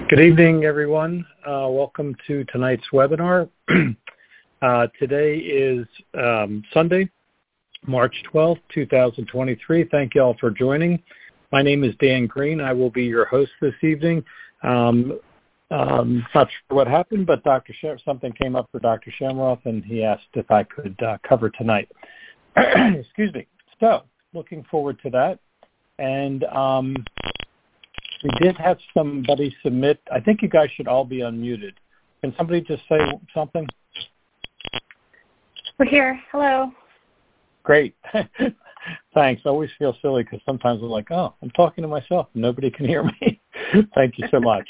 Good evening, everyone. Welcome to tonight's webinar. Today is Sunday, March 12th, 2023. Thank you all for joining. My name is Dan Green. I will be your host this evening. Not sure what happened, but something came up for Dr. Shamroth, and he asked if I could cover tonight. Excuse me. So, looking forward to that. And we did have somebody submit. I think you guys should all be unmuted. Can somebody just say something? We're here. Hello. Great. Thanks. I always feel silly because sometimes I'm like, oh, I'm talking to myself. Nobody can hear me. Thank you so much.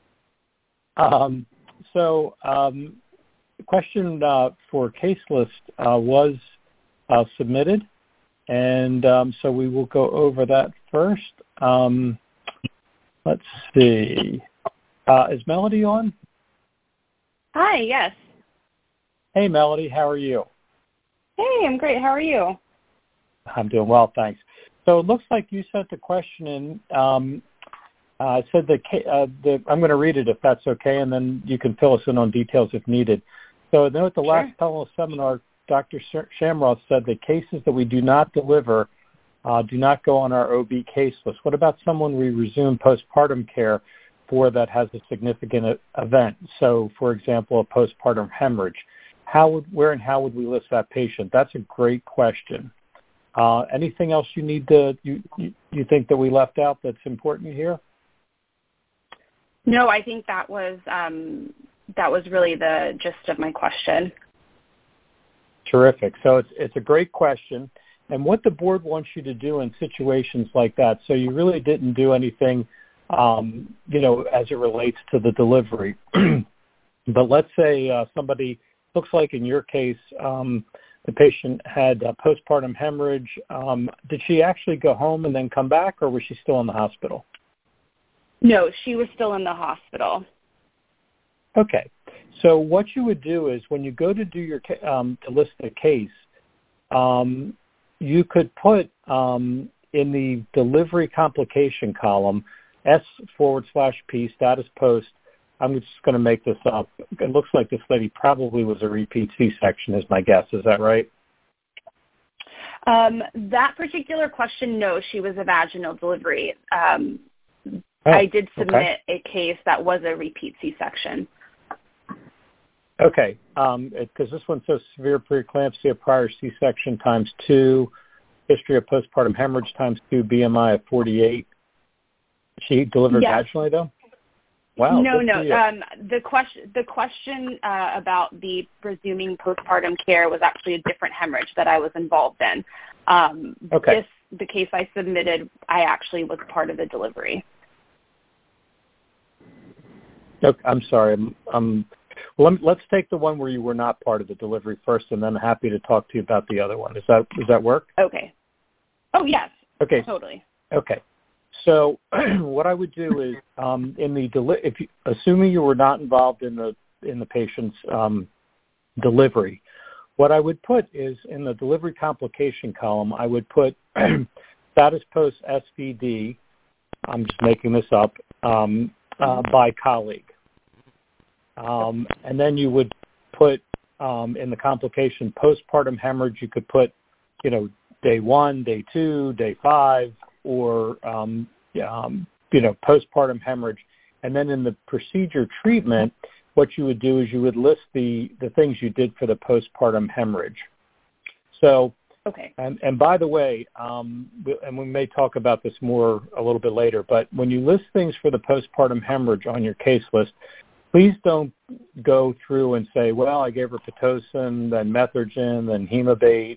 The question for case list was submitted, and so we will go over that first. Let's see. Is Melody on? Hi, yes. Hey, Melody, how are you? Hey, I'm great. How are you? I'm doing well, thanks. So it looks like you sent the question in. Said I'm going to read it if that's okay, and then you can fill us in on details if needed. So I know at the last seminar, Dr. Shamroth said the cases that we do not deliver do not go on our OB case list. What about someone we resume postpartum care for that has a significant event? So, for example, a postpartum hemorrhage. Where and how would we list that patient? That's a great question. Anything else you think that we left out that's important here? No, I think that was really the gist of my question. Terrific. So it's a great question. And what the board wants you to do in situations like that, so you really didn't do anything, as it relates to the delivery. But let's say somebody, looks like in your case, the patient had a postpartum hemorrhage. Did she actually go home and then come back, or was she still in the hospital? No, she was still in the hospital. Okay. So what you would do is when you go to do your to list the case, you could put in the delivery complication column S/P status post. I'm just going to make this up. It looks like this lady probably was a repeat C-section is my guess. Is that right? That particular question, no, she was a vaginal delivery. I did submit a case that was a repeat C-section. Okay, because this one says severe preeclampsia, prior C-section ×2, history of postpartum hemorrhage ×2, BMI of 48. She delivered vaginally, though? Wow. No. The question about the resuming postpartum care was actually a different hemorrhage that I was involved in. The case I submitted, I actually was part of the delivery. Okay, I'm sorry. Well, let's take the one where you were not part of the delivery first, and then I'm happy to talk to you about the other one. Does that work? Okay. Oh, yes. Okay. Totally. Okay. So what I would do is, assuming you were not involved in the patient's delivery, what I would put is in the delivery complication column, I would put status post SVD. I'm just making this up by colleague. And then you would put in the complication postpartum hemorrhage, you could put, day 1, day 2, day 5, or, postpartum hemorrhage. And then in the procedure treatment, what you would do is you would list the things you did for the postpartum hemorrhage. So, and by the way, and we may talk about this more a little bit later, but when you list things for the postpartum hemorrhage on your case list, please don't go through and say, well, I gave her Pitocin, then Methergin, then Hemabate,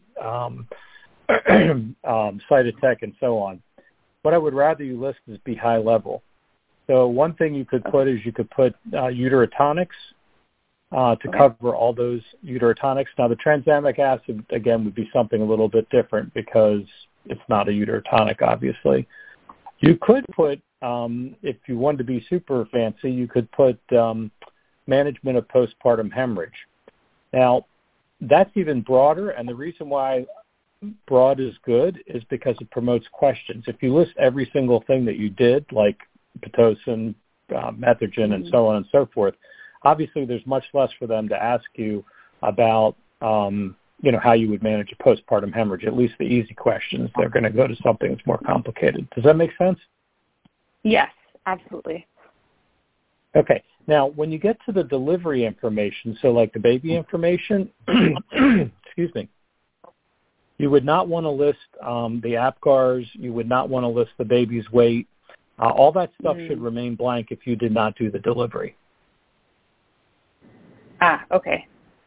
Cytotec, and so on. What I would rather you list is be high level. So one thing you could put is you could put uterotonics to cover all those uterotonics. Now, the tranexamic acid, again, would be something a little bit different because it's not a uterotonic, obviously. You could put, if you wanted to be super fancy, you could put management of postpartum hemorrhage. Now, that's even broader, and the reason why broad is good is because it promotes questions. If you list every single thing that you did, like Pitocin, Methogen and so on and so forth. Obviously, there's much less for them to ask you about, how you would manage a postpartum hemorrhage, at least the easy questions. They're going to go to something that's more complicated. Does that make sense? Yes, absolutely. Okay. Now, when you get to the delivery information, so like the baby information, excuse me, you would not want to list the APGARs. You would not want to list the baby's weight. All that stuff should remain blank if you did not do the delivery. Okay.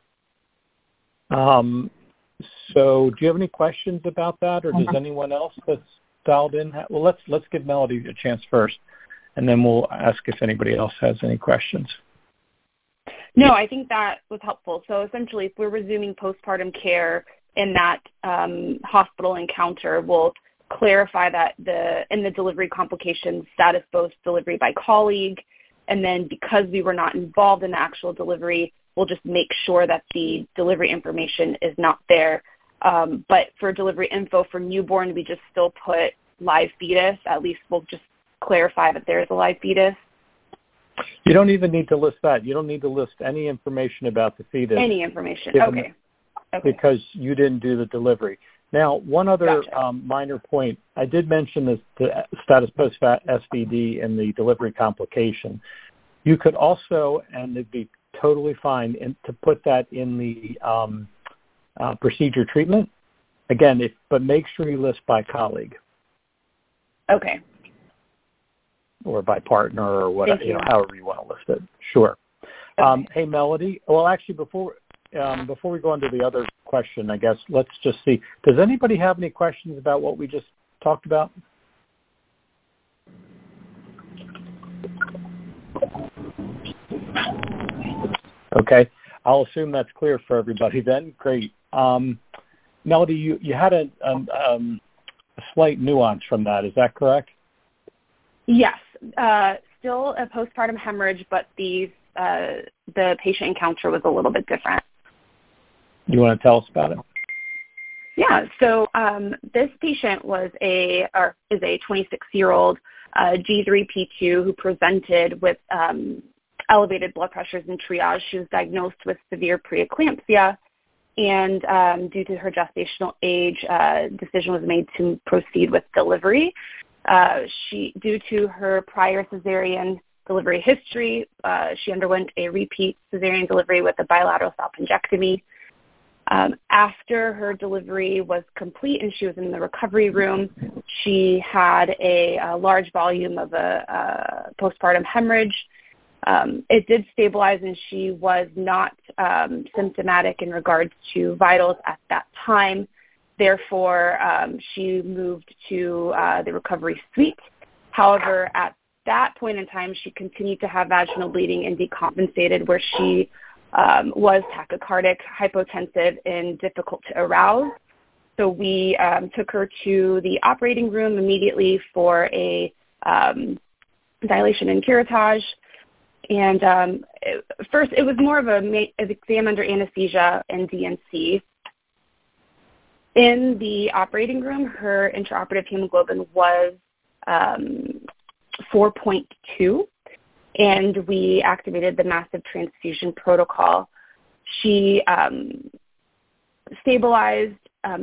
So do you have any questions about that, or does anyone else that's dialed in? Well, let's give Melody a chance first, and then we'll ask if anybody else has any questions. No, I think that was helpful. So essentially, if we're resuming postpartum care in that hospital encounter, we'll clarify that in the delivery complications status post delivery by colleague, and then because we were not involved in the actual delivery, we'll just make sure that the delivery information is not there. But for delivery info for newborn, we just still put live fetus. At least we'll just clarify that there is a live fetus. You don't even need to list that. You don't need to list any information about the fetus. Any information. Okay. Because you didn't do the delivery. Now, one other minor point. I did mention the status post SVD and the delivery complication. You could also, and it'd be totally fine, to put that in the procedure treatment. Again, but make sure you list by colleague. Okay. Or by partner or whatever, however you want to list it. Sure. Okay. Hey, Melody. Well, actually, before we go on to the other question, I guess let's just see. Does anybody have any questions about what we just talked about? Okay. I'll assume that's clear for everybody then. Great. Melody, you had a slight nuance from that. Is that correct? Yes. Still a postpartum hemorrhage, but the patient encounter was a little bit different. You want to tell us about it? Yeah. So this patient is a 26-year-old G3P2 who presented with elevated blood pressures in triage. She was diagnosed with severe preeclampsia, and due to her gestational age, decision was made to proceed with delivery. Due to her prior cesarean delivery history, she underwent a repeat cesarean delivery with a bilateral salpingectomy. After her delivery was complete and she was in the recovery room, she had a large volume of a postpartum hemorrhage. It did stabilize, and she was not symptomatic in regards to vitals at that time. Therefore, she moved to the recovery suite. However, at that point in time, she continued to have vaginal bleeding and decompensated, where she was tachycardic, hypotensive, and difficult to arouse. So we took her to the operating room immediately for a dilation and curettage. And first, it was more of an exam under anesthesia and DNC. In the operating room, her intraoperative hemoglobin was 4.2, and we activated the massive transfusion protocol. She stabilized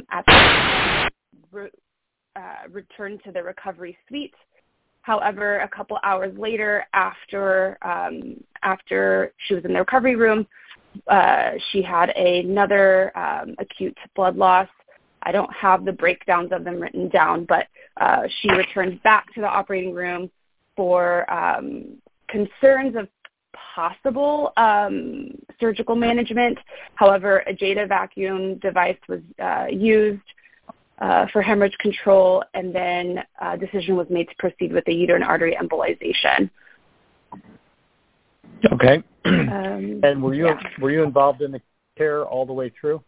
returned to the recovery suite. However, a couple hours later, after she was in the recovery room, she had another acute blood loss. I don't have the breakdowns of them written down, but she returned back to the operating room for concerns of possible surgical management. However, a Jada vacuum device was used for hemorrhage control, and then a decision was made to proceed with the uterine artery embolization. Okay. And were you involved in the care all the way through?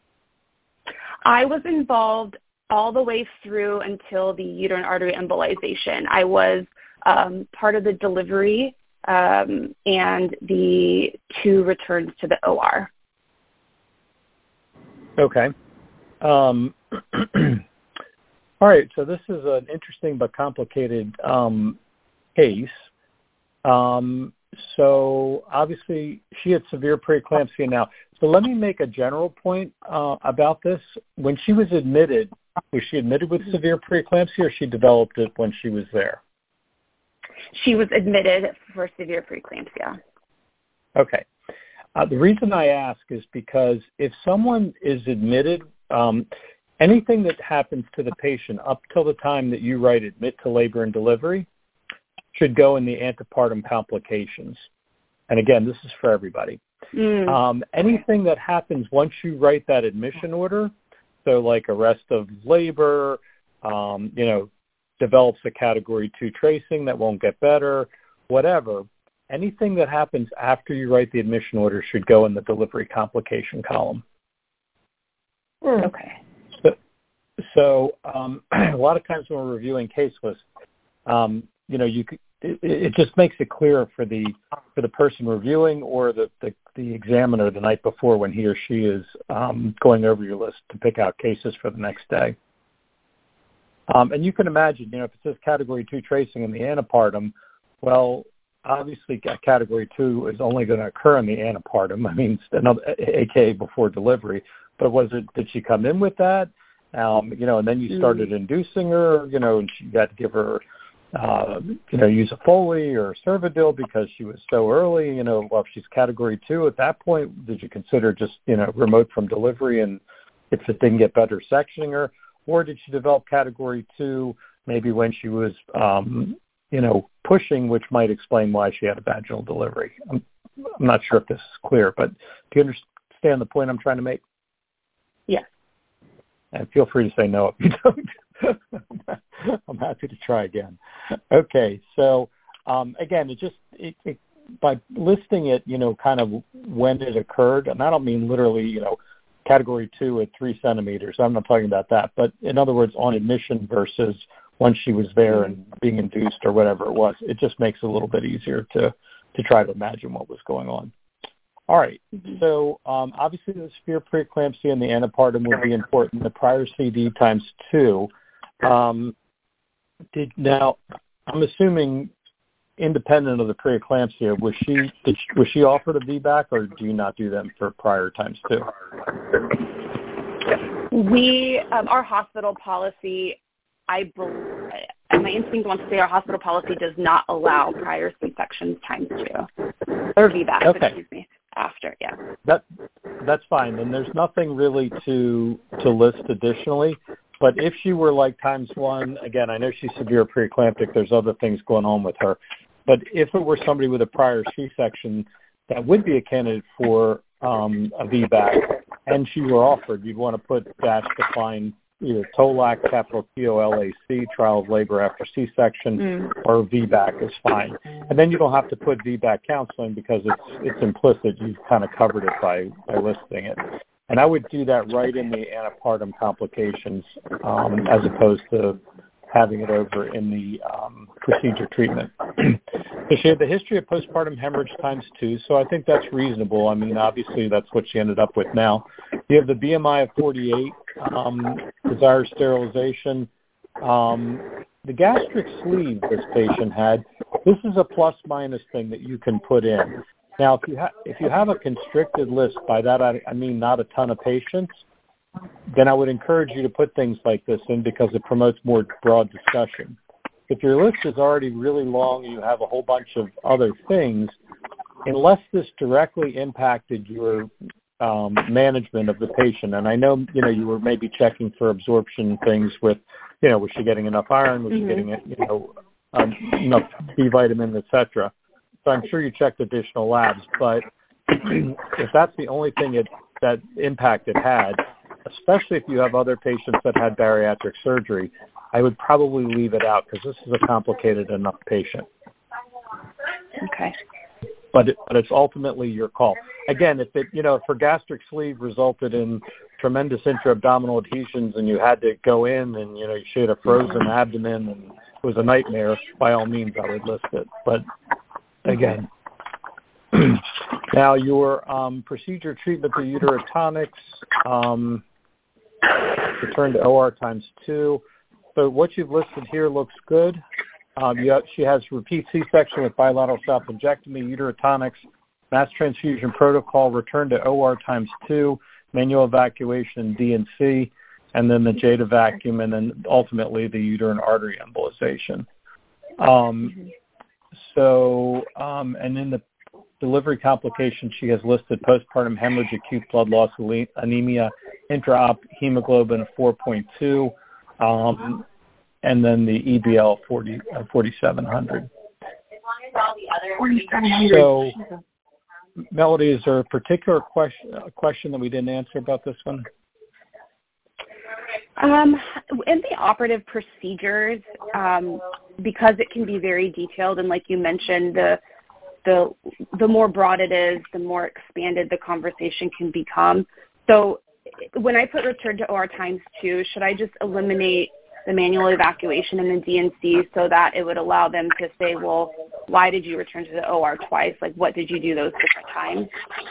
I was involved all the way through until the uterine artery embolization. I was part of the delivery and the 2 returns to the OR. Okay. All right. So this is an interesting but complicated case. So obviously she had severe preeclampsia now. So let me make a general point about this. When she was admitted with severe preeclampsia, or she developed it when she was there? She was admitted for severe preeclampsia. Okay. The reason I ask is because if someone is admitted, anything that happens to the patient up till the time that you write admit to labor and delivery should go in the antepartum complications. And again, this is for everybody. Anything that happens once you write that admission order, so like arrest of labor, develops a category 2 tracing that won't get better, whatever, anything that happens after you write the admission order should go in the delivery complication column. Okay. So a lot of times when we're reviewing case lists, it just makes it clearer for the person reviewing or the examiner the night before when he or she is going over your list to pick out cases for the next day. And you can imagine, if it says category 2 tracing in the antepartum, well, obviously category 2 is only going to occur in the antepartum. I mean, AKA before delivery. But did she come in with that? And then you started inducing her, and you had to give her, use a Foley or Cervidil because she was so early, well, if she's category 2 at that point, did you consider just, remote from delivery and if it didn't get better, sectioning her? Or did she develop category 2 maybe when she was, pushing, which might explain why she had a vaginal delivery? I'm not sure if this is clear, but do you understand the point I'm trying to make? Yes. And feel free to say no if you don't. I'm happy to try again. Okay, so again, by listing it, kind of when it occurred, and I don't mean literally, category 2 at 3 centimeters. I'm not talking about that, but in other words, on admission versus when she was there and being induced or whatever it was, it just makes it a little bit easier to try to imagine what was going on. All right. So obviously the severe preeclampsia in the antepartum would be important. The prior CD times 2. Now, I'm assuming independent of the preeclampsia, was she offered a VBAC, or do you not do them for prior times 2? We, our hospital policy, my instinct wants to say our hospital policy does not allow prior C-sections times 2, or VBAC, okay. Excuse me, after, yeah. That's fine. And there's nothing really to list additionally. But if she were like times 1, again, I know she's severe preeclamptic. There's other things going on with her. But if it were somebody with a prior C-section, that would be a candidate for a VBAC, and she were offered, you'd want to put dash define either TOLAC, capital TOLAC, trial of labor after C-section, or VBAC is fine. And then you don't have to put VBAC counseling because it's implicit. You've kind of covered it by listing it. And I would do that right in the antepartum complications as opposed to having it over in the procedure treatment. So she had the history of postpartum hemorrhage times 2, so I think that's reasonable. I mean, obviously that's what she ended up with now. You have the BMI of 48, desire sterilization. The gastric sleeve this patient had, this is a plus-minus thing that you can put in. Now, if you have a constricted list, by that I mean not a ton of patients, then I would encourage you to put things like this in because it promotes more broad discussion. If your list is already really long and you have a whole bunch of other things, unless this directly impacted your management of the patient, and I know, you were maybe checking for absorption things with, was she getting enough iron? Was she getting, enough B vitamin, et cetera? So I'm sure you checked additional labs, but if that's the only thing that impact it had, especially if you have other patients that had bariatric surgery, I would probably leave it out because this is a complicated enough patient. Okay. But it's ultimately your call. Again, if her gastric sleeve resulted in tremendous intra-abdominal adhesions and you had to go in and, she had a frozen abdomen and it was a nightmare, by all means I would list it. But again, now your procedure treatment to uterotonics, return to OR times 2. So what you've listed here looks good. She has repeat C-section with bilateral self-injectomy, uterotonics, mass transfusion protocol, return to OR ×2, manual evacuation, D&C, and then the JADA vacuum, and then ultimately the uterine artery embolization. And in the delivery complications, she has listed postpartum hemorrhage, acute blood loss, anemia, intra-op hemoglobin of 4.2, and then the EBL 4,700. So, Melody, is there a particular question that we didn't answer about this one? In the operative procedures, because it can be very detailed, and like you mentioned, the more broad it is, the more expanded the conversation can become. So when I put return to OR ×2, should I just eliminate the manual evacuation and the D&C so that it would allow them to say, well, why did you return to the OR twice? Like, what did you do those different times?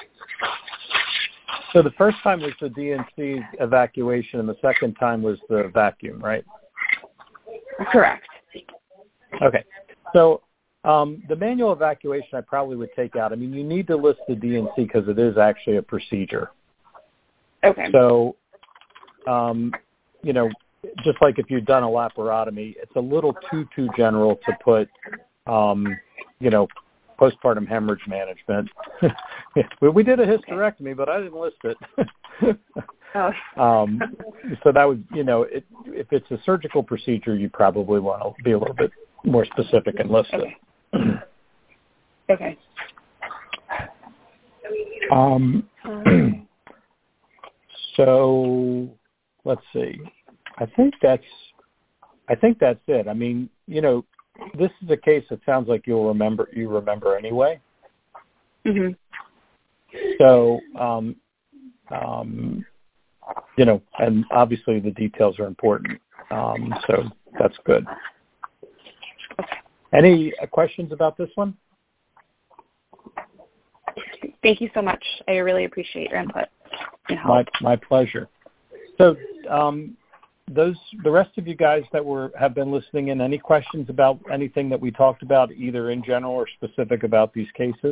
So the first time was the D&C evacuation, and the second time was the vacuum, right? Correct. Okay. So the manual evacuation I probably would take out. I mean, you need to list the D&C because it is actually a procedure. Okay. So, just like if you've done a laparotomy, it's a little too general to put, postpartum hemorrhage management. We did a hysterectomy, but I didn't list it. So that would, if it's a surgical procedure, you probably want to be a little bit more specific and list it. Okay. So let's see. I think that's it. I mean, this is a case that sounds like you remember anyway. Mm-hmm. So, and obviously the details are important. So that's good. Any questions about this one? Thank you so much. I really appreciate your input. My pleasure. So, the rest of you guys that have been listening in, any questions about anything that we talked about, either in general or specific about these cases?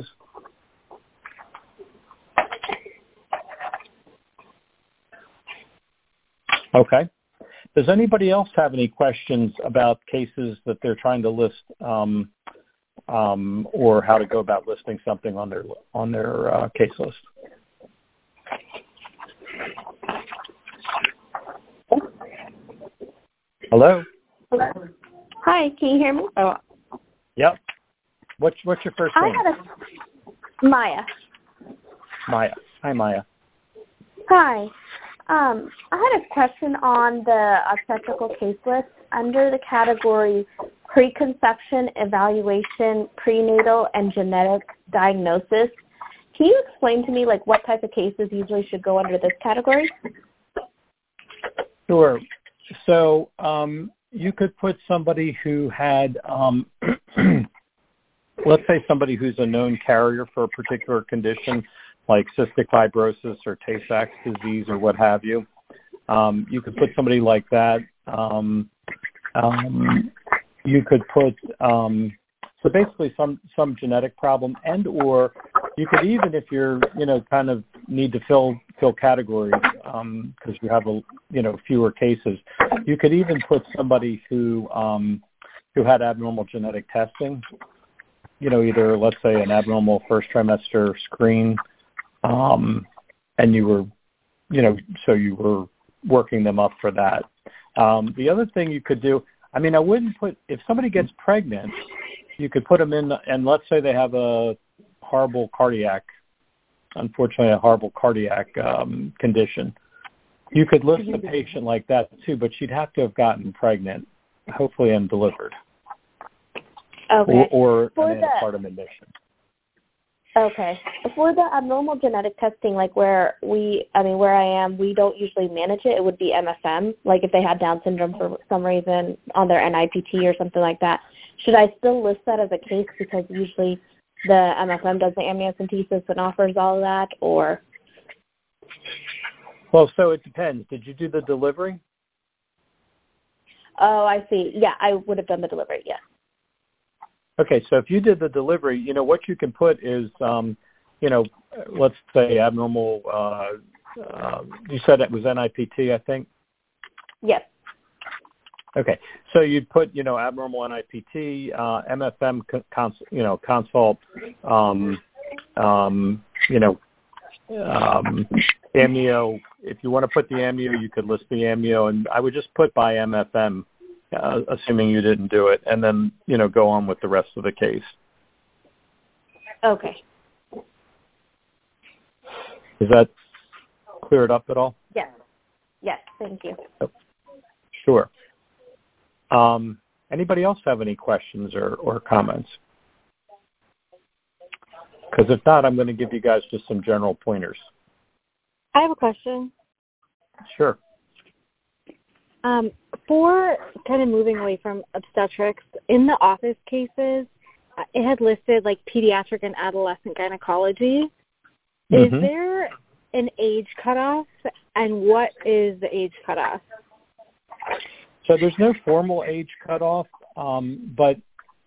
Okay. Does anybody else have any questions about cases that they're trying to list, or how to go about listing something on their case list? Hello? Hi, can you hear me? Oh. Yep. What's your first name? Maya. Maya. Hi, Maya. Hi. I had a question on the obstetrical case list under the category preconception, evaluation, prenatal, and genetic diagnosis. Can you explain to me, what type of cases usually should go under this category? Sure. So you could put somebody who had, let's say somebody who's a known carrier for a particular condition, like cystic fibrosis or Tay-Sachs disease or what have you. You could put somebody like that. You could put, so basically some genetic problem, and or you could even, if you're, kind of need to fill categories because you have fewer cases, you could even put somebody who had abnormal genetic testing, either, let's say, an abnormal first trimester screen, and you were, so you were working them up for that. The other thing you could do, I wouldn't put, if somebody gets pregnant, you could put them in, and let's say they have a horrible cardiac condition. You could list a patient like that too, but she'd have to have gotten pregnant, hopefully, and delivered. Okay. Or an postpartum admission. Okay. For the abnormal genetic testing, where I am, we don't usually manage it. It would be MFM, if they had Down syndrome for some reason on their NIPT or something like that. Should I still list that as a case because usually the MFM does the amniocentesis and offers all of that, or? Well, so it depends. Did you do the delivery? Oh, I see. Yeah, I would have done the delivery, yes. Okay, so if you did the delivery, what you can put is, let's say abnormal, you said it was NIPT, I think? Yes. Okay, so you'd put, abnormal NIPT, MFM consult, amnio. If you want to put the amnio, you could list the amnio, and I would just put by MFM, assuming you didn't do it, and then, go on with the rest of the case. Okay. Is that cleared up at all? Yes. Yes, thank you. Oh, sure. Anybody else have any questions or comments? Because if not, I'm going to give you guys just some general pointers. I have a question. Sure. For kind of moving away from obstetrics, in the office cases, it had listed like pediatric and adolescent gynecology. Is there an age cutoff, and what is the age cutoff? So there's no formal age cutoff, but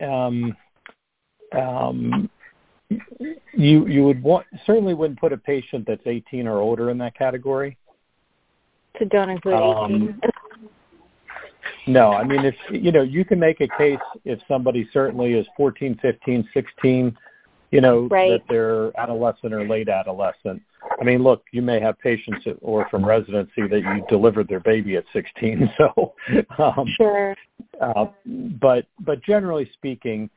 you would certainly wouldn't put a patient that's 18 or older in that category. So don't include 18. No, I mean, if you can make a case if somebody certainly is 14, 15, 16, right, that they're adolescent or late adolescent. I mean, look, you may have patients or from residency that you delivered their baby at 16. So, sure. But generally speaking,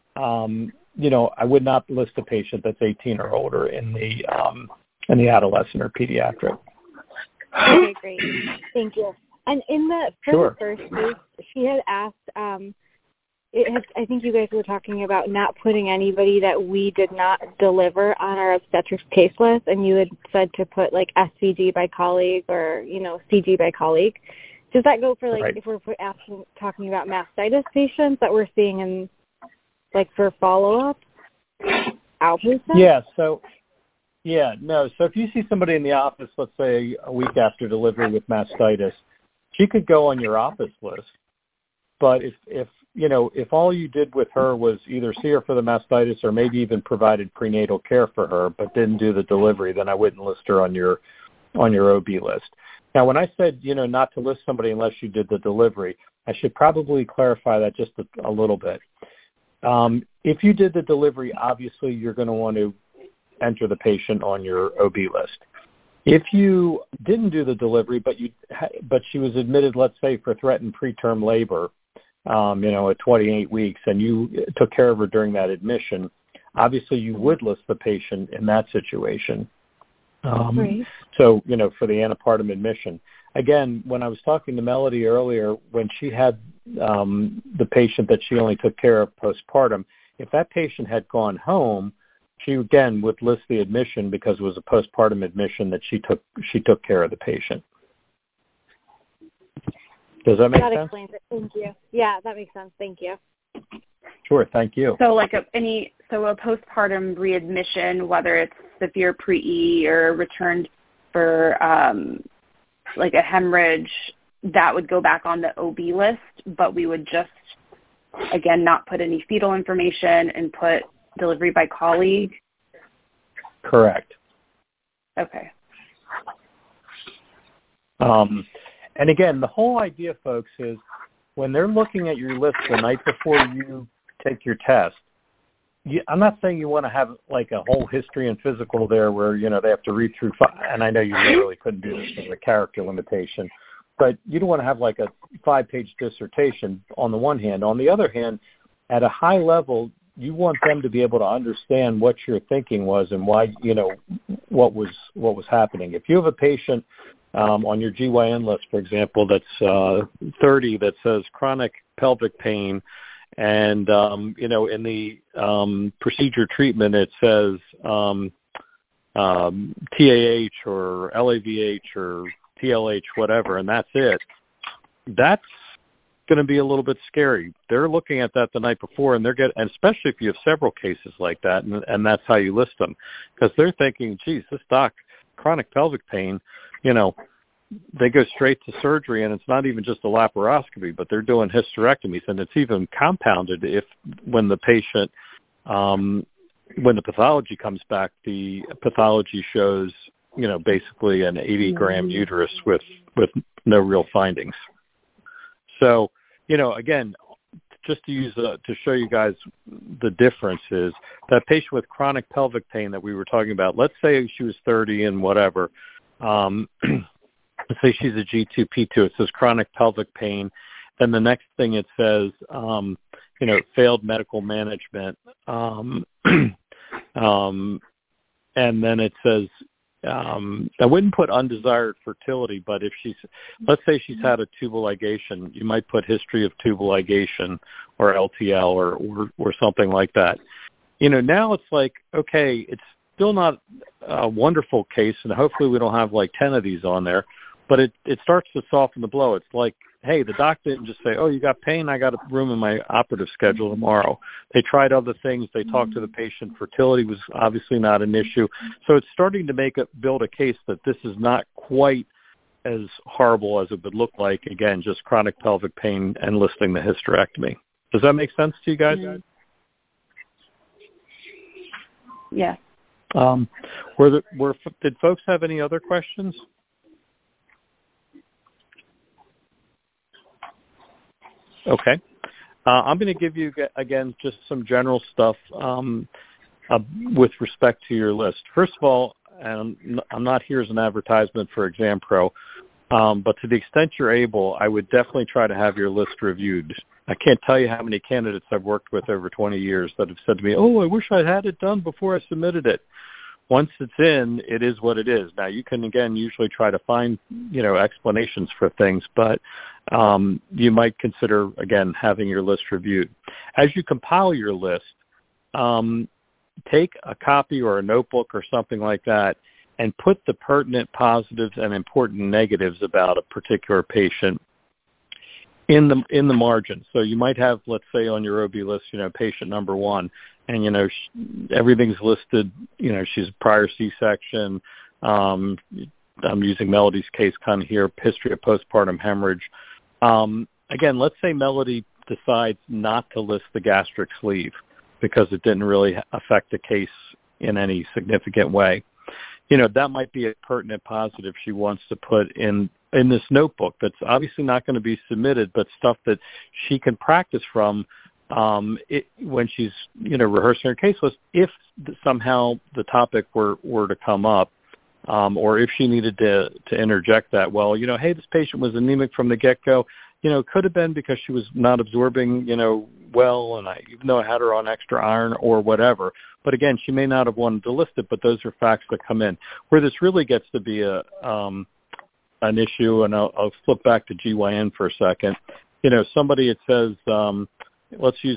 I would not list a patient that's 18 or older in the adolescent or pediatric. Okay, great. Thank you. And in the Sure. first case, she had asked, I think you guys were talking about not putting anybody that we did not deliver on our obstetrics case list, and you had said to put like SCG by colleague or, CG by colleague. Does that go for right. If we're talking about mastitis patients that we're seeing in for follow-up outpatient? So if you see somebody in the office, let's say a week after delivery with mastitis, she could go on your office list. But if all you did with her was either see her for the mastitis or maybe even provided prenatal care for her but didn't do the delivery, then I wouldn't list her on your OB list. Now, when I said, not to list somebody unless you did the delivery, I should probably clarify that just a little bit. If you did the delivery, obviously you're going to want to enter the patient on your OB list. If you didn't do the delivery, but she was admitted, let's say, for threatened preterm labor, at 28 weeks, and you took care of her during that admission, obviously you would list the patient in that situation. Right. So, for the antepartum admission. Again, when I was talking to Melody earlier, when she had the patient that she only took care of postpartum, if that patient had gone home, she again would list the admission because it was a postpartum admission that she took care of the patient. Does that make sense? That explains it. Thank you. Yeah, that makes sense. Thank you. Sure. Thank you. So a postpartum readmission, whether it's severe pre-E or returned for a hemorrhage, that would go back on the OB list, but we would just, again, not put any fetal information and put delivery by colleague? Correct. Okay. And again, the whole idea, folks, is when they're looking at your list the night before you take your test, I'm not saying you want to have a whole history and physical there where, they have to read through, and I know you literally couldn't do this as a character limitation, but you don't want to have a 5-page dissertation on the one hand. On the other hand, at a high level, you want them to be able to understand what your thinking was and why, what was happening. If you have a patient on your GYN list, for example, that's 30 that says chronic pelvic pain, and in the procedure treatment it says TAH or LAVH or TLH, whatever, and that's it. That's going to be a little bit scary. They're looking at that the night before, and and especially if you have several cases like that, and that's how you list them, because they're thinking, geez, this doc, chronic pelvic pain, they go straight to surgery, and it's not even just a laparoscopy, but they're doing hysterectomies, and it's even compounded when the patient, when the pathology comes back, the pathology shows, basically an 80-gram uterus with no real findings. So, again, just to use to show you guys the difference is that patient with chronic pelvic pain that we were talking about, let's say she was 30 and whatever, let's say she's a G2P2, it says chronic pelvic pain. Then the next thing it says, failed medical management. And then it says, I wouldn't put undesired fertility, but if let's say she's had a tubal ligation, you might put history of tubal ligation or LTL or something like that. Now it's like, okay, it's still not a wonderful case, and hopefully we don't have like 10 of these on there, but it starts to soften the blow. It's like, hey, the doctor didn't just say, oh, you got pain, I got a room in my operative schedule tomorrow. They tried other things. They talked to the patient. Fertility was obviously not an issue. So it's starting to build a case that this is not quite as horrible as it would look like, again, just chronic pelvic pain and listing the hysterectomy. Does that make sense to you guys? Yeah. Did folks have any other questions? Okay. I'm going to give you, again, just some general stuff with respect to your list. First of all, and I'm not here as an advertisement for ExamPro, but to the extent you're able, I would definitely try to have your list reviewed. I can't tell you how many candidates I've worked with over 20 years that have said to me, oh, I wish I had it done before I submitted it. Once it's in, it is what it is. Now, you can, again, usually try to find, explanations for things, but you might consider, again, having your list reviewed. As you compile your list, take a copy or a notebook or something like that and put the pertinent positives and important negatives about a particular patient in the margin. So you might have, let's say, on your OB list, patient number 1, and, everything's listed, she's a prior C-section. I'm using Melody's case kind of here, history of postpartum hemorrhage. Again, let's say Melody decides not to list the gastric sleeve because it didn't really affect the case in any significant way. That might be a pertinent positive she wants to put in this notebook that's obviously not going to be submitted, but stuff that she can practice from when she's, rehearsing her case list, if somehow the topic were to come up, or if she needed to interject that, well, hey, this patient was anemic from the get-go, could have been because she was not absorbing, well, and even though I had her on extra iron or whatever. But again, she may not have wanted to list it, but those are facts that come in. Where this really gets to be an issue, and I'll flip back to GYN for a second. Somebody, it says, let's use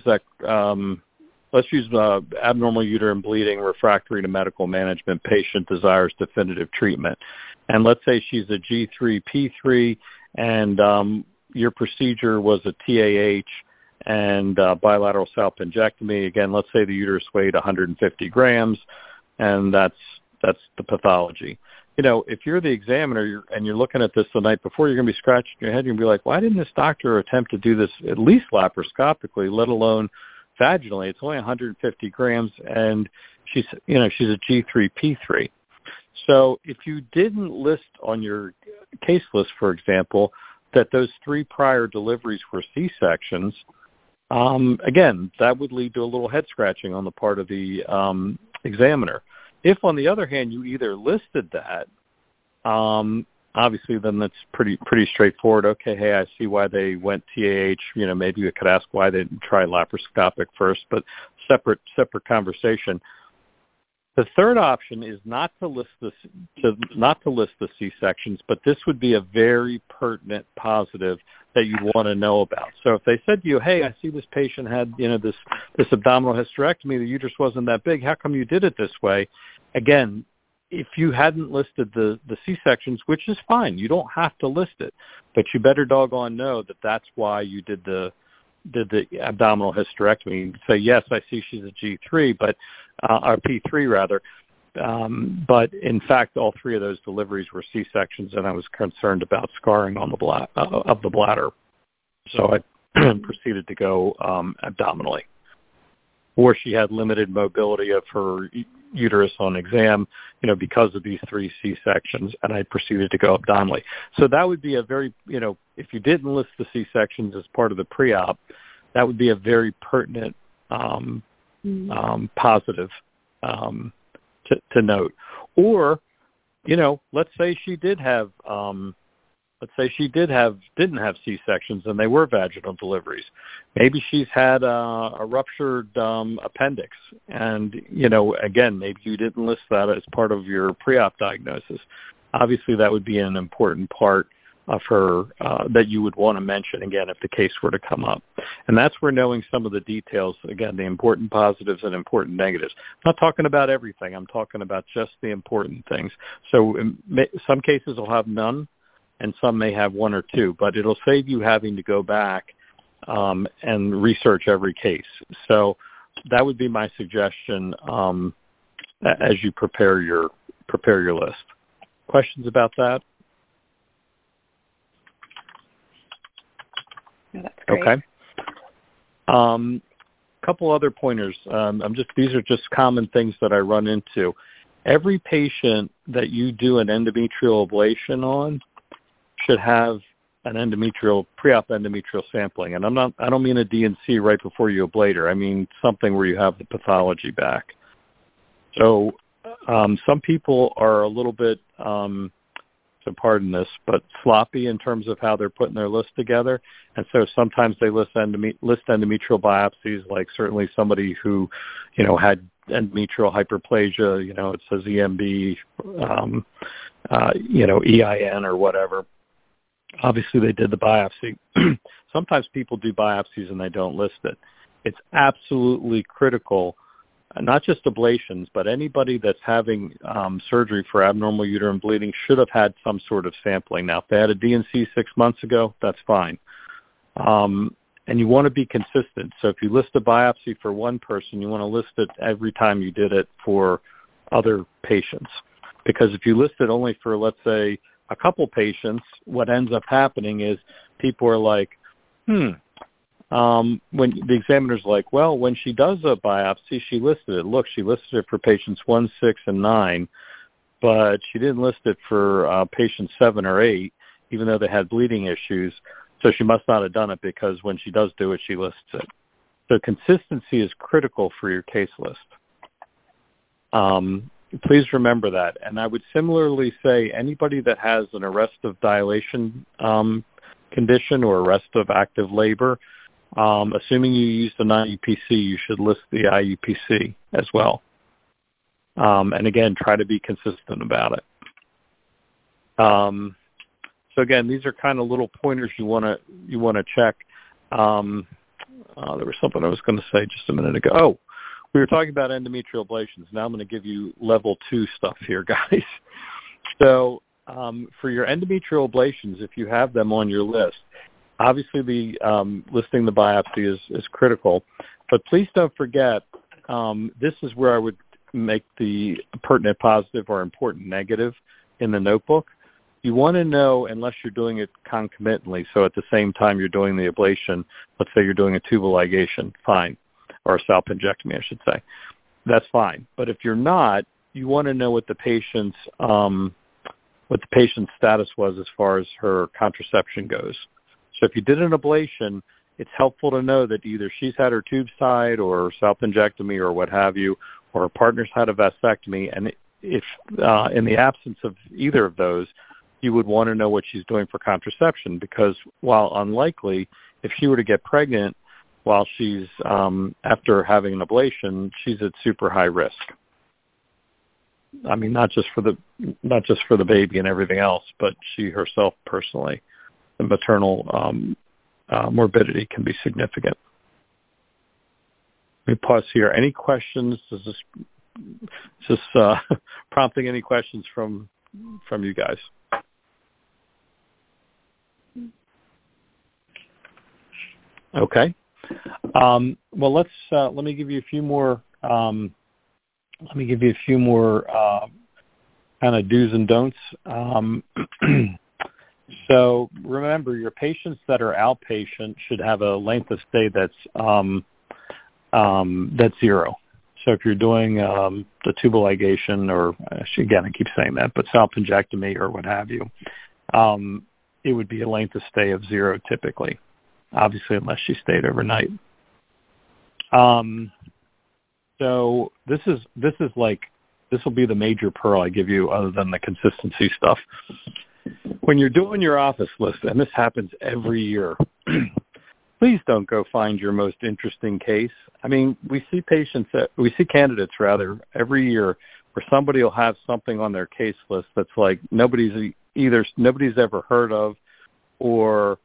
abnormal uterine bleeding refractory to medical management, patient desires definitive treatment. And let's say she's a G3, P3, and your procedure was a TAH and bilateral salpingectomy. Again, let's say the uterus weighed 150 grams, and that's the pathology. If you're the examiner and you're looking at this the night before, you're going to be scratching your head. You're going to be like, why didn't this doctor attempt to do this at least laparoscopically, let alone vaginally? It's only 150 grams, and she's a G3, P3. So if you didn't list on your case list, for example, that those 3 prior deliveries were C-sections, again, that would lead to a little head scratching on the part of the examiner. If, on the other hand, you either listed that, obviously then that's pretty straightforward. Okay, hey, I see why they went TAH. Maybe you could ask why they didn't try laparoscopic first, but separate conversation. The third option is not to list the C-sections, but this would be a very pertinent positive that you want to know about. So if they said to you, hey, I see this patient had, this abdominal hysterectomy, the uterus wasn't that big, how come you did it this way? Again, if you hadn't listed the C-sections, which is fine, you don't have to list it, but you better doggone know that that's why you did the abdominal hysterectomy. You say, yes, I see she's a G3, but or P3 rather, But in fact, all three of those deliveries were C-sections, and I was concerned about scarring on the of the bladder. So I proceeded to go abdominally. Or she had limited mobility of her uterus on exam, because of these three C-sections, and I proceeded to go abdominally. So that would be a very, if you didn't list the C-sections as part of the pre-op, that would be a very pertinent positive to note. Or, let's say she didn't have C-sections and they were vaginal deliveries. Maybe she's had a ruptured appendix, and again, maybe you didn't list that as part of your pre-op diagnosis. Obviously, that would be an important part of her that you would want to mention again if the case were to come up. And that's where knowing some of the details, again, the important positives and important negatives. I'm not talking about everything. I'm talking about just the important things. So some cases will have none, and some may have one or two, but it'll save you having to go back and research every case. So that would be my suggestion as you prepare your list. Questions about that? That's great. Okay. Couple other pointers. These are just common things that I run into. Every patient that you do an endometrial ablation on should have an pre-op endometrial sampling. And I don't mean a D&C right before you ablate her. I mean something where you have the pathology back. So some people are a little bit, so pardon this, but sloppy in terms of how they're putting their list together. And so sometimes they list endometrial biopsies, like certainly somebody who, had endometrial hyperplasia, it says EMB, EIN or whatever. Obviously they did the biopsy. Sometimes people do biopsies and they don't list it. It's absolutely critical, not just ablations, but anybody that's having surgery for abnormal uterine bleeding should have had some sort of sampling. Now, if they had a D&C 6 months ago, that's fine. And you want to be consistent. So if you list a biopsy for one person, you want to list it every time you did it for other patients. Because if you list it only for, let's say, a couple patients, what ends up happening is people are like, when the examiner's like, well, when she does a biopsy, she listed it. Look, she listed it for patients 1, 6, and 9, but she didn't list it for patients 7 or 8, even though they had bleeding issues. So she must not have done it because when she does do it, she lists it. So consistency is critical for your case list. Please remember that. And I would similarly say anybody that has an arrest of dilation condition or arrest of active labor, assuming you used an IUPC, you should list the IUPC as well. And again, try to be consistent about it. So again, these are kind of little pointers you want to check. There was something I was going to say just a minute ago. Oh, we were talking about endometrial ablations. Now I'm going to give you level 2 stuff here, guys. So for your endometrial ablations, if you have them on your list, obviously the listing the biopsy is critical. But please don't forget, this is where I would make the pertinent positive or important negative in the notebook. You want to know, unless you're doing it concomitantly, so at the same time you're doing the ablation, let's say you're doing a tubal ligation, fine, or a salpingectomy, I should say. That's fine. But if you're not, you want to know what the patient's status was as far as her contraception goes. So if you did an ablation, it's helpful to know that either she's had her tubes tied or salpingectomy or what have you, or her partner's had a vasectomy. And if in the absence of either of those, you would want to know what she's doing for contraception, because while unlikely, if she were to get pregnant while she's after having an ablation, she's at super high risk. I mean, not just for the baby and everything else, but she herself personally. The maternal morbidity can be significant. Let me pause here. Any questions? Is this prompting any questions from you guys? Okay. Well, let me give you a few more let me give you a few more kind of do's and don'ts. So remember, your patients that are outpatient should have a length of stay that's 0. So if you're doing the tubal ligation, or again, I keep saying that, but salpingectomy or what have you, it would be a length of stay of 0 typically, obviously unless she stayed overnight. So this will be the major pearl I give you other than the consistency stuff. When you're doing your office list, and this happens every year, please don't go find your most interesting case. I mean, we see candidates every year where somebody will have something on their case list that's like nobody's ever heard of, or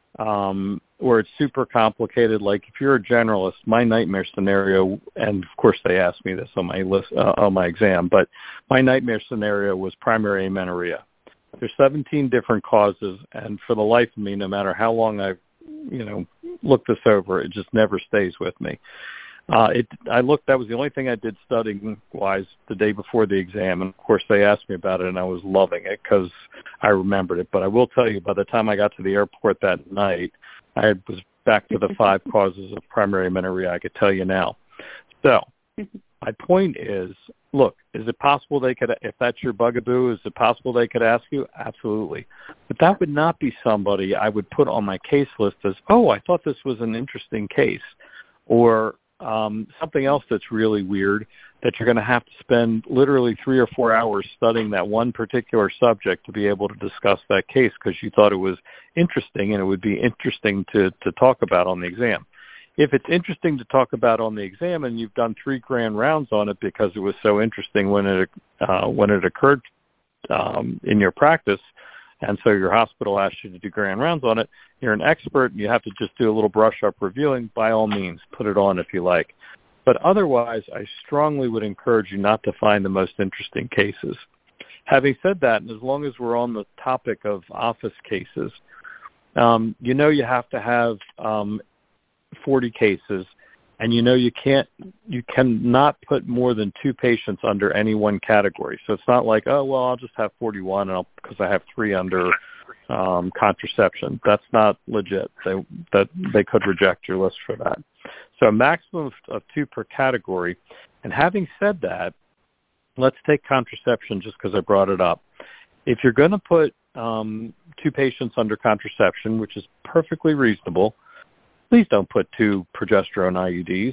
it's super complicated. Like if you're a generalist, my nightmare scenario, and of course they asked me this on my list on my exam, but my nightmare scenario was primary amenorrhea. There's 17 different causes, and for the life of me, no matter how long I've looked this over, it just never stays with me. That was the only thing I did studying wise the day before the exam, and of course they asked me about it, and I was loving it because I remembered it. But I will tell you, by the time I got to the airport that night, I was back to the 5 causes of primary amenorrhea. I could tell you now. So my point is, look, is it possible they could, if that's your bugaboo, is it possible they could ask you? Absolutely. But that would not be somebody I would put on my case list as, oh, I thought this was an interesting case, or something else that's really weird that you're going to have to spend literally 3 or 4 hours studying that one particular subject to be able to discuss that case because you thought it was interesting and it would be interesting to talk about on the exam. If it's interesting to talk about on the exam and you've done 3 grand rounds on it because it was so interesting when it occurred in your practice, and so your hospital asked you to do grand rounds on it, you're an expert and you have to just do a little brush-up reviewing, by all means, put it on if you like. But otherwise, I strongly would encourage you not to find the most interesting cases. Having said that, and as long as we're on the topic of office cases, you have to have 40 cases, and you cannot put more than 2 patients under any one category. So it's not like, oh, well, I'll just have 41 because I have 3 under contraception. That's not legit. They could reject your list for that. So a maximum of 2 per category. And having said that, let's take contraception just because I brought it up. If you're going to put 2 patients under contraception, which is perfectly reasonable, please don't put 2 progesterone IUDs.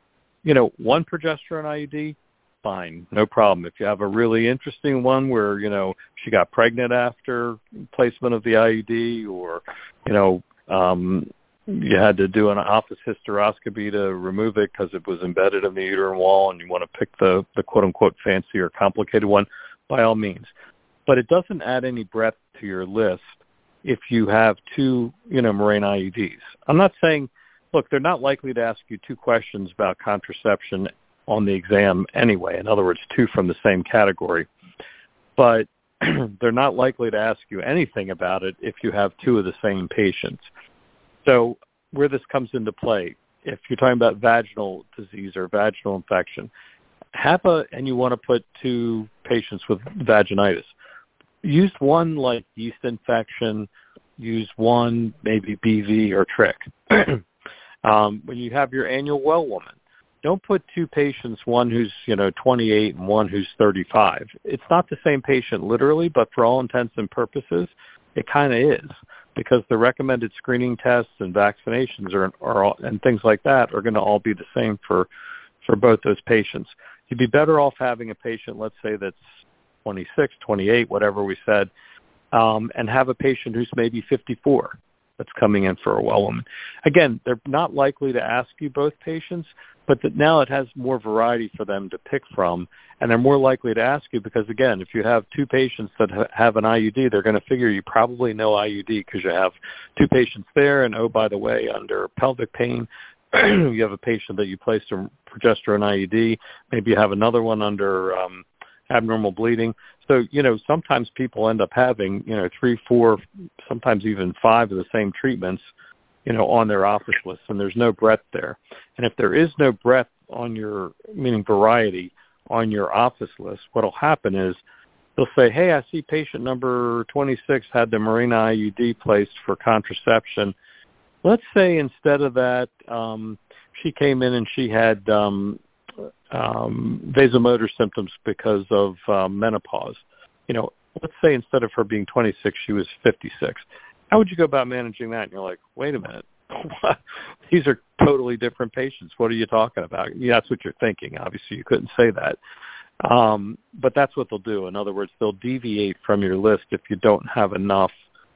1 progesterone IUD, fine, no problem. If you have a really interesting one where, she got pregnant after placement of the IUD, or, you had to do an office hysteroscopy to remove it because it was embedded in the uterine wall and you want to pick the quote-unquote fancy or complicated one, by all means. But it doesn't add any breadth to your list if you have 2, Mirena IUDs. I'm not saying, look, they're not likely to ask you 2 questions about contraception on the exam anyway. In other words, 2 from the same category. But they're not likely to ask you anything about it if you have 2 of the same patients. So where this comes into play, if you're talking about vaginal disease or vaginal infection, and you want to put 2 patients with vaginitis, use 1 like yeast infection, use 1 maybe BV or trick. When you have your annual well woman, don't put 2 patients, one who's 28 and one who's 35. It's not the same patient literally, but for all intents and purposes, it kind of is, because the recommended screening tests and vaccinations are all, and things like that are going to all be the same for both those patients. You'd be better off having a patient, let's say that's 26, 28, whatever we said, and have a patient who's maybe 54 that's coming in for a well woman. Again, they're not likely to ask you both patients, but now it has more variety for them to pick from, and they're more likely to ask you because, again, if you have 2 patients that have an IUD, they're going to figure you probably know IUD because you have 2 patients there, and, oh, by the way, under pelvic pain, you have a patient that you placed a progesterone IUD. Maybe you have another one under abnormal bleeding. So, sometimes people end up having, 3, 4, sometimes even 5 of the same treatments, on their office list, and there's no breadth there. And if there is no breadth meaning variety on your office list, what'll happen is they'll say, hey, I see patient number 26 had the Mirena IUD placed for contraception. Let's say instead of that, she came in and she had vasomotor symptoms because of menopause. Let's say instead of her being 26, she was 56. How would you go about managing that? And you're like, wait a minute. These are totally different patients. What are you talking about? Yeah, that's what you're thinking. Obviously, you couldn't say that. But that's what they'll do. In other words, they'll deviate from your list if you don't have enough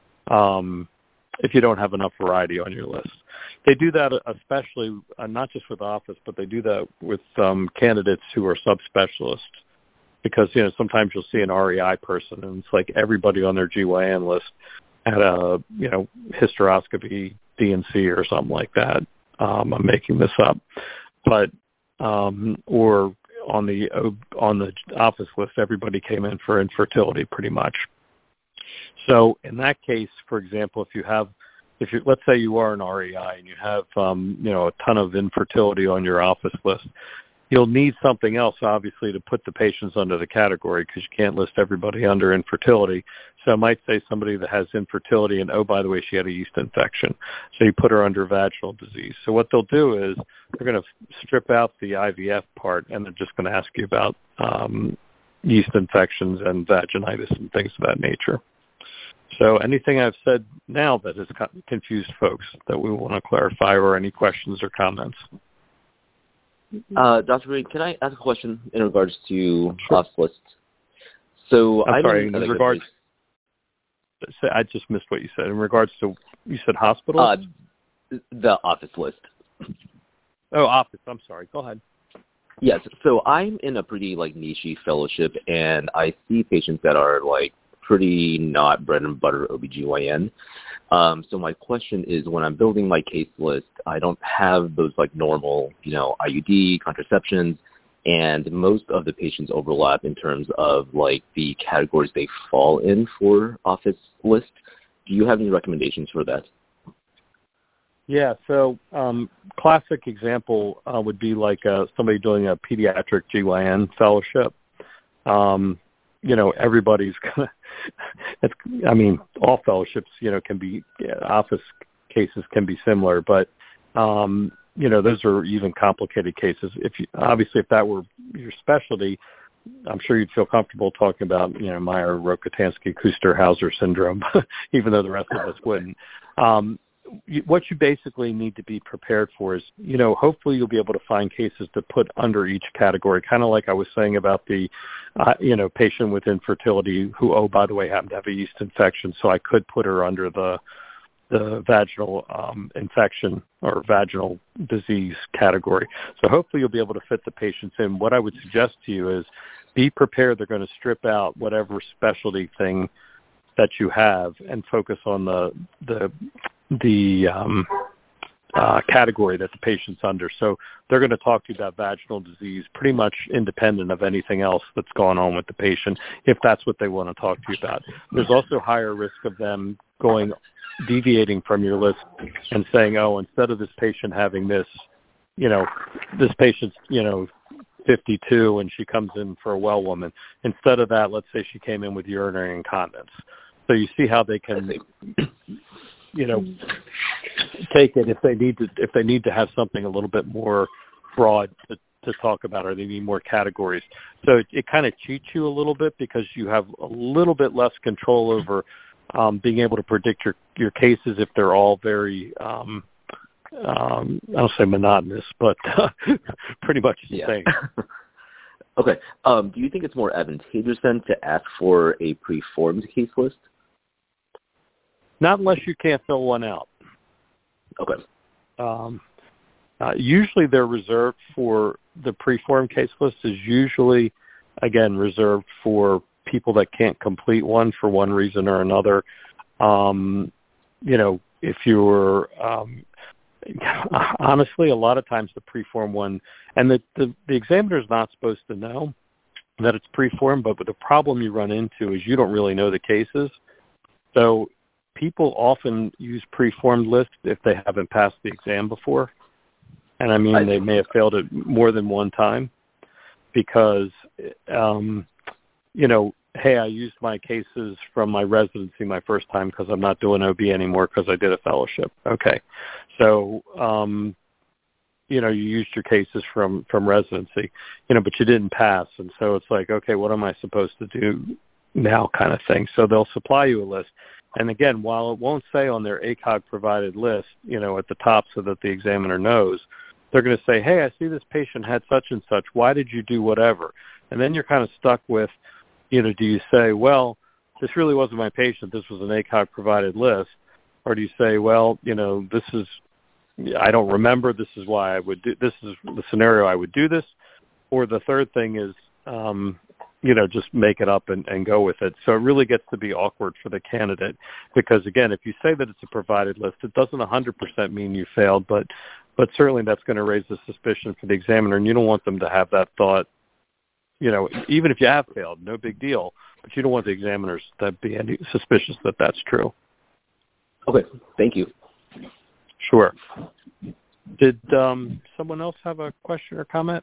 variety on your list. They do that especially not just with office, but they do that with candidates who are subspecialists. Because, sometimes you'll see an REI person and it's like everybody on their GYN list had a, hysteroscopy DNC or something like that. I'm making this up. But, or on the office list, everybody came in for infertility pretty much. So in that case, for example, let's say you are an REI and you have, a ton of infertility on your office list, you'll need something else, obviously, to put the patients under the category because you can't list everybody under infertility. So I might say somebody that has infertility and, oh, by the way, she had a yeast infection. So you put her under vaginal disease. So what they'll do is they're going to strip out the IVF part and they're just going to ask you about yeast infections and vaginitis and things of that nature. So anything I've said now that has confused folks that we want to clarify or any questions or comments? Dr. Reed, can I ask a question in regards to office lists? So I'm sorry, in regards, I just missed what you said. In regards to, you said hospitals? The office list. Oh, office. I'm sorry. Go ahead. Yes. So I'm in a pretty niche fellowship, and I see patients that are pretty not bread and butter OBGYN. So my question is, when I'm building my case list, I don't have those normal, IUD, contraceptions, and most of the patients overlap in terms of the categories they fall in for office list. Do you have any recommendations for that? Yeah, so classic example would be somebody doing a pediatric GYN fellowship. Everybody's gonna. All fellowships, can be office cases can be similar, but those are even complicated cases. If that were your specialty, I'm sure you'd feel comfortable talking about Meyer-Rokitansky-Kuster-Hauser syndrome, even though the rest of us wouldn't. What you basically need to be prepared for is, hopefully you'll be able to find cases to put under each category, kind of like I was saying about the, patient with infertility who, oh, by the way, happened to have a yeast infection, so I could put her under the vaginal infection or vaginal disease category. So hopefully you'll be able to fit the patients in. What I would suggest to you is be prepared. They're going to strip out whatever specialty thing that you have and focus on the category that the patient's under. So they're going to talk to you about vaginal disease pretty much independent of anything else that's going on with the patient, if that's what they want to talk to you about. There's also higher risk of them deviating from your list and saying, oh, instead of this patient having this, this patient's, 52 and she comes in for a well woman. Instead of that, let's say she came in with urinary incontinence. So you see how they can, take it if they need to have something a little bit more broad to talk about, or they need more categories. So it kind of cheats you a little bit because you have a little bit less control over being able to predict your cases if they're all very, I don't say monotonous, but pretty much the same. Okay. Do you think it's more advantageous then to ask for a preformed case list? Not unless you can't fill one out. Okay. Usually they're reserved for the preformed case list is usually, again, reserved for people that can't complete one for one reason or another. If you're honestly, a lot of times the preform one, and the examiner is not supposed to know that it's preformed, but the problem you run into is you don't really know the cases. So people often use preformed lists if they haven't passed the exam before. And they may have failed it more than one time because hey, I used my cases from my residency my first time because I'm not doing OB anymore because I did a fellowship. Okay. So, you used your cases from residency, but you didn't pass. And so it's like, okay, what am I supposed to do now kind of thing? So they'll supply you a list. And again, while it won't say on their ACOG provided list, at the top so that the examiner knows, they're going to say, hey, I see this patient had such and such. Why did you do whatever? And then you're kind of stuck with, do you say, well, this really wasn't my patient. This was an ACOG provided list. Or do you say, well, this is, I don't remember. This is why I would do, this is the scenario I would do this. Or the third thing is, just make it up and go with it. So it really gets to be awkward for the candidate because, again, if you say that it's a provided list, it doesn't 100% mean you failed, but certainly that's going to raise the suspicion for the examiner, and you don't want them to have that thought, even if you have failed, no big deal, but you don't want the examiners to be any suspicious that that's true. Okay, thank you. Sure. Did someone else have a question or comment?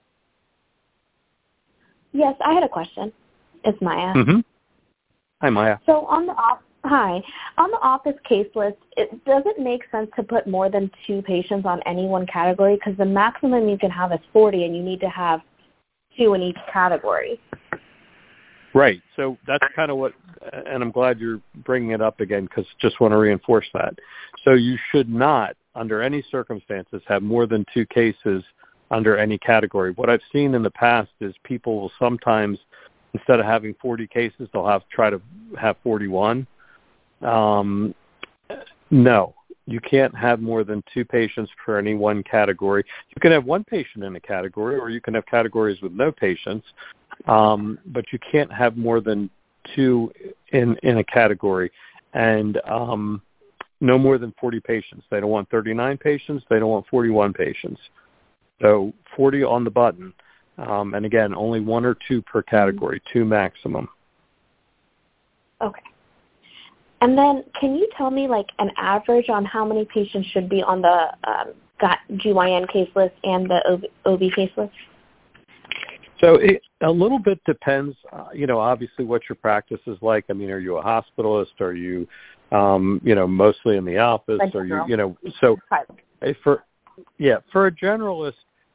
Yes, I had a question. It's Maya. Mm-hmm. Hi, Maya. So on the office case list, does it make sense to put more than 2 patients on any one category? Because the maximum you can have is 40, and you need to have 2 in each category. Right. So that's kind of what, and I'm glad you're bringing it up again because just want to reinforce that. So you should not, under any circumstances, have more than 2 cases under any category. What I've seen in the past is people will sometimes, instead of having 40 cases, they'll try to have 41. No, you can't have more than 2 patients for any one category. You can have 1 patient in a category, or you can have categories with no patients, but you can't have more than 2 in a category, and no more than 40 patients. They don't want 39 patients. They don't want 41 patients. So 40 on the button, and again, only 1 or 2 per category, 2 maximum. Okay. And then can you tell me, an average on how many patients should be on the GYN case list and the OB case list? So it a little bit depends, obviously what your practice is like. I mean, are you a hospitalist? Are you, mostly in the office? Are you, so for a generalist,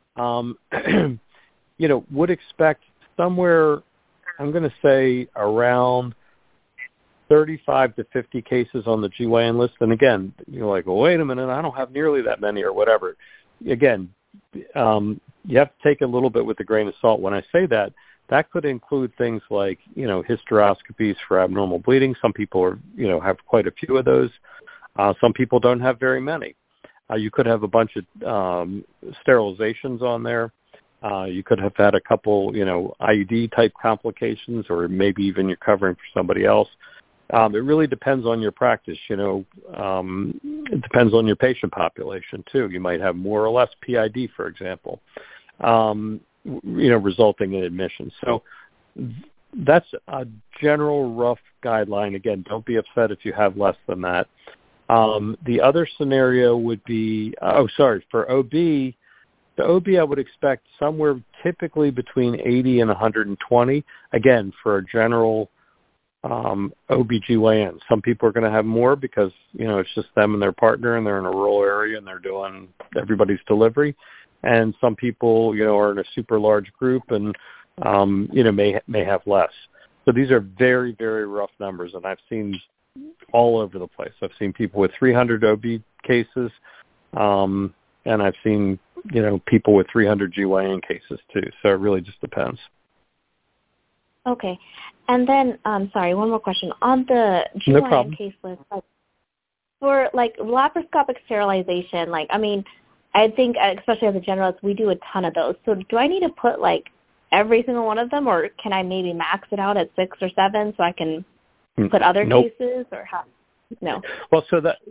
would expect somewhere, I'm going to say around 35 to 50 cases on the GYN list. And again, you're like, well, wait a minute, I don't have nearly that many or whatever. Again, you have to take a little bit with a grain of salt. When I say that, that could include things like, hysteroscopies for abnormal bleeding. Some people have quite a few of those. Some people don't have very many. You could have a bunch of sterilizations on there. You could have had a couple, IUD-type complications, or maybe even you're covering for somebody else. It really depends on your practice. It depends on your patient population, too. You might have more or less PID, for example, resulting in admission. So that's a general rough guideline. Again, don't be upset if you have less than that. The other scenario would be, for OB, the OB I would expect somewhere typically between 80 and 120, again, for a general OBGYN. Some people are going to have more because, it's just them and their partner and they're in a rural area and they're doing everybody's delivery. And some people, are in a super large group and, may have less. So these are very, very rough numbers, and I've seen all over the place. I've seen people with 300 OB cases, and I've seen, people with 300 GYN cases too. So it really just depends. Okay. And then, sorry, one more question. On the GYN case list, for laparoscopic sterilization, I think, especially as a generalist, we do a ton of those. So do I need to put every single one of them, or can I maybe max it out at 6 or 7 so I can put other cases, or how? No. Well,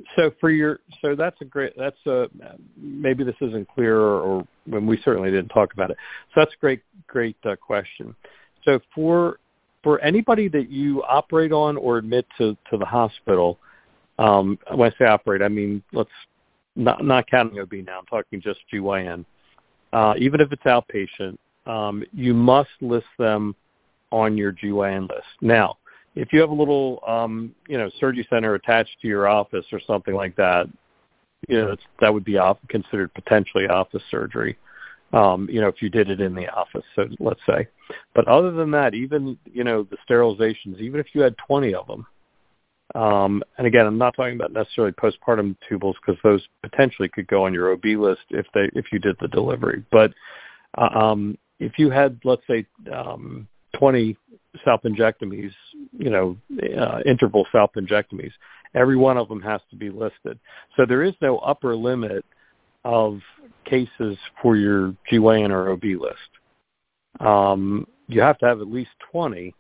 maybe this isn't clear, or when we certainly didn't talk about it. So that's a great question. So for anybody that you operate on or admit to the hospital, when I say operate, I mean, let's not counting OB now. I'm talking just GYN. Even if it's outpatient, you must list them on your GYN list. Now, if you have a little, surgery center attached to your office or something like that, that would be considered potentially office surgery. If you did it in the office, so let's say. But other than that, even, the sterilizations, even if you had 20 of them, and again, I'm not talking about necessarily postpartum tubules because those potentially could go on your OB list if you did the delivery. But if you had, let's say, 20 salpingectomies, interval salpingectomies, every one of them has to be listed. So there is no upper limit of cases for your GYN or OB list. You have to have at least 20.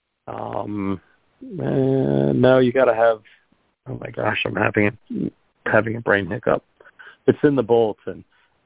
No, you got to have. Oh my gosh, I'm having a brain hiccup. It's in the bulletin.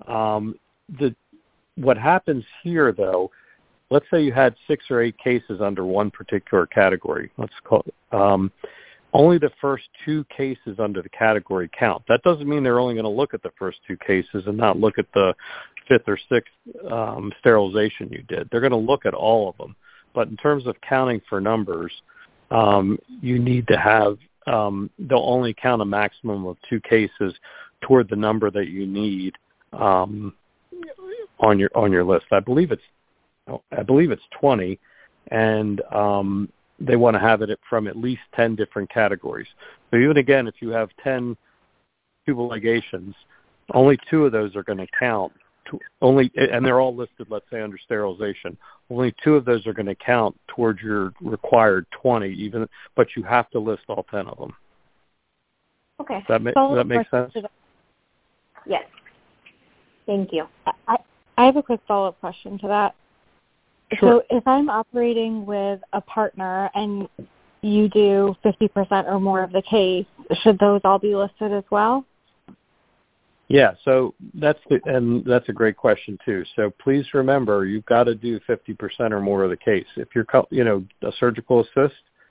What happens here, though? Let's say you had 6 or 8 cases under one particular category. Let's call it. Only the first 2 cases under the category count. That doesn't mean they're only going to look at the first 2 cases and not look at the 5th or 6th sterilization you did. They're going to look at all of them. But in terms of counting for numbers, you need to have, they'll only count a maximum of 2 cases toward the number that you need on your list. I believe it's 20, and they want to have it from at least 10 different categories. So even again, if you have 10 tubal ligations, only 2 of those are going to count. And they're all listed, let's say, under sterilization. Only 2 of those are going to count towards your required 20, but you have to list all 10 of them. Okay. Does that make sense? Yes. Thank you. I have a quick follow-up question to that. Sure. So if I'm operating with a partner and you do 50% or more of the case, should those all be listed as well? Yeah, so that's a great question too. So please remember, you've got to do 50% or more of the case. If you're, a surgical assist,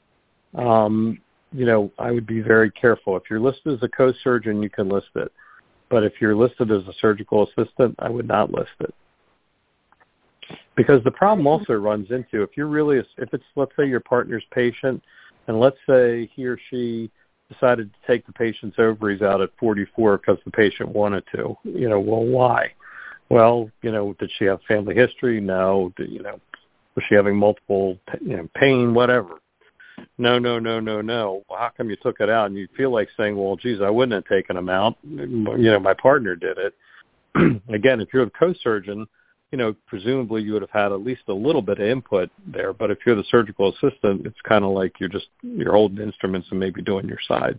I would be very careful. If you're listed as a co-surgeon, you can list it. But if you're listed as a surgical assistant, I would not list it. Because the problem also runs into, if it's, let's say, your partner's patient, and let's say he or she decided to take the patient's ovaries out at 44 because the patient wanted to. Well, why? Well, did she have family history? No. Was she having multiple, pain, whatever? No. Well, how come you took it out? And you feel like saying, well, geez, I wouldn't have taken them out. My partner did it. Again, if you're a co-surgeon, presumably you would have had at least a little bit of input there. But if you're the surgical assistant, it's kind of like you're holding instruments and maybe doing your side.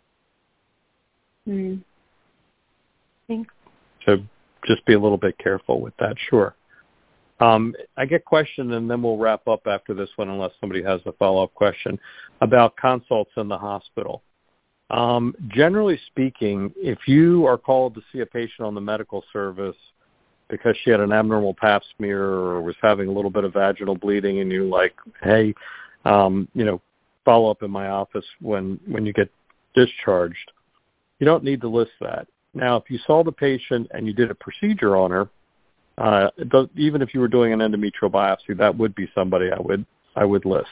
Thanks. So just be a little bit careful with that. Sure. I get questioned, and then we'll wrap up after this one, unless somebody has a follow-up question about consults in the hospital. Generally speaking, if you are called to see a patient on the medical service because she had an abnormal pap smear or was having a little bit of vaginal bleeding, and you're like, hey, follow up in my office when you get discharged, you don't need to list that. Now, if you saw the patient and you did a procedure on her, even if you were doing an endometrial biopsy, that would be somebody I would list.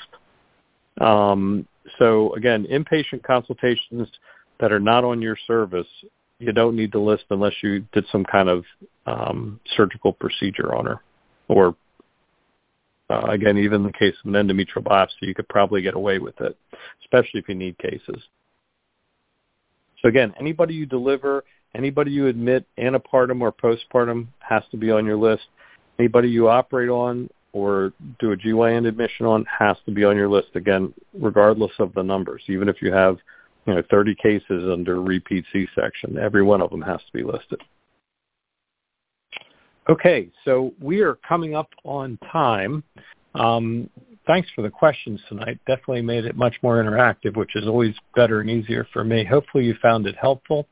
So again, inpatient consultations that are not on your service, you don't need to list unless you did some kind of surgical procedure on her. Or, again, even in the case of an endometrial biopsy, you could probably get away with it, especially if you need cases. So again, anybody you deliver, anybody you admit antepartum or postpartum has to be on your list. Anybody you operate on or do a GYN admission on has to be on your list, again, regardless of the numbers. Even if you have 30 cases under repeat C-section, every one of them has to be listed. Okay, so we are coming up on time. Thanks for the questions tonight. Definitely made it much more interactive, which is always better and easier for me. Hopefully you found it helpful.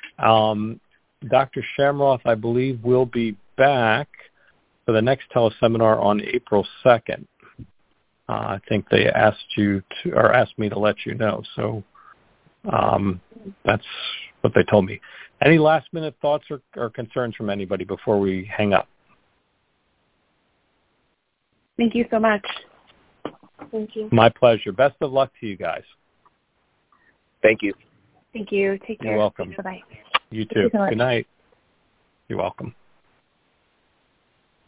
Dr. Shamroth, I believe, will be back for the next teleseminar on April 2nd. I think they asked me to let you know. So that's what they told me. Any last-minute thoughts or concerns from anybody before we hang up? Thank you so much. Thank you. My pleasure. Best of luck to you guys. Thank you. Thank you. Take care. You're welcome. Bye-bye. You too. Good night. You're welcome.